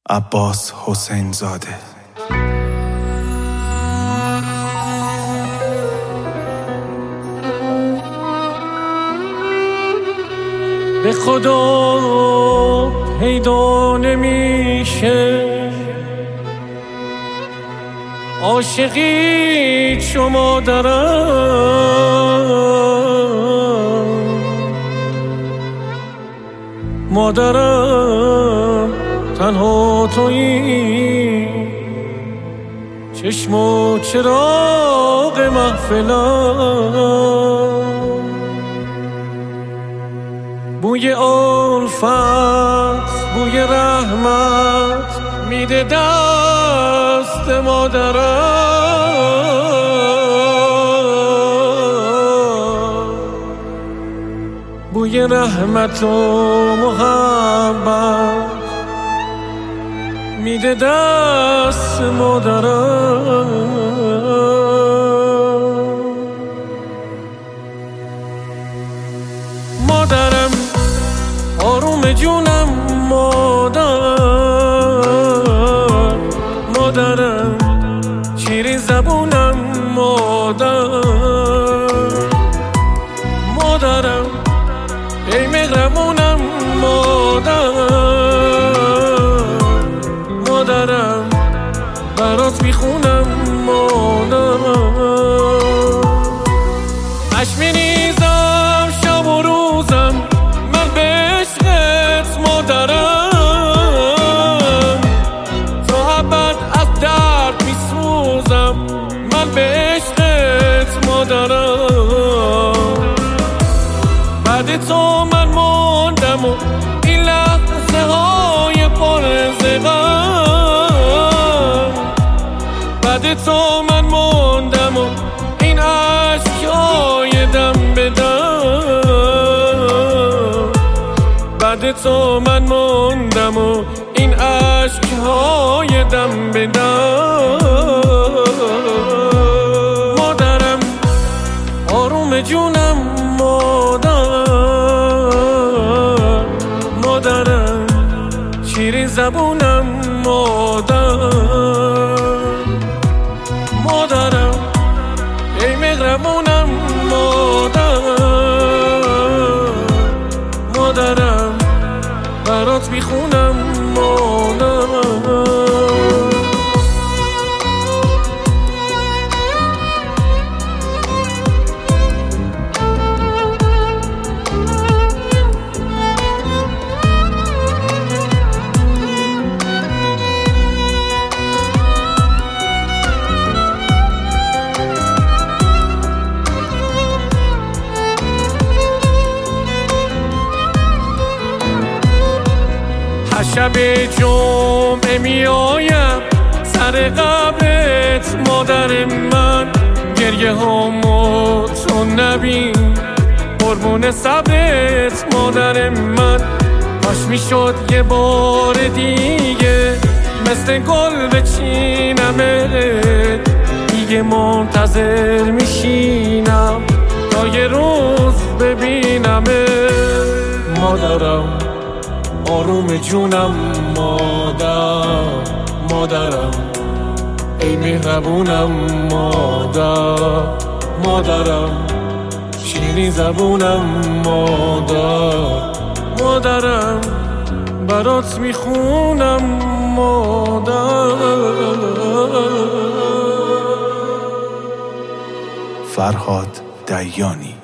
عباس حسین زاده. به خدا پیدا نمیشه عاشقی چو مادرم تنها تویی، چشم و چراغ محفلم، بوی الفت بوی رحمت میده دست مادرم، بوی رحمت و محبت میده دست مادرم. مادرم آروم جونم، مادرم شیرین زبونم، مادرم ای مهربونم، مادرم برات میخونم، اش میریزم شب و روزم من به عشقت مادرم، تا ابد از درد میسوزم من به عشقت مادرم. بعد تو من موندم و این لحظه های پر از غم، بعد تو من موندم و این عشق های دم به دم، بعد تو من موندم و این عشق های دم به دم. مادرم آروم جونم، مادرم شیرین زبونم، مادرم ای مهربونم، مادرم برات میخونم، شب جمعه میایم سر قبرت مادر من، گریه هامو تو نبین قربون صبرت مادر من. کاش میشد یه بار دیگه مثل گل بچینمت، دیگه منتظر میشینم تا یه روز ببینمت. مادرم آروم جونم، مادرم ای مهربونم، مادرم شیرین زبونم، مادرم برات میخونم، فرهاد دیانی.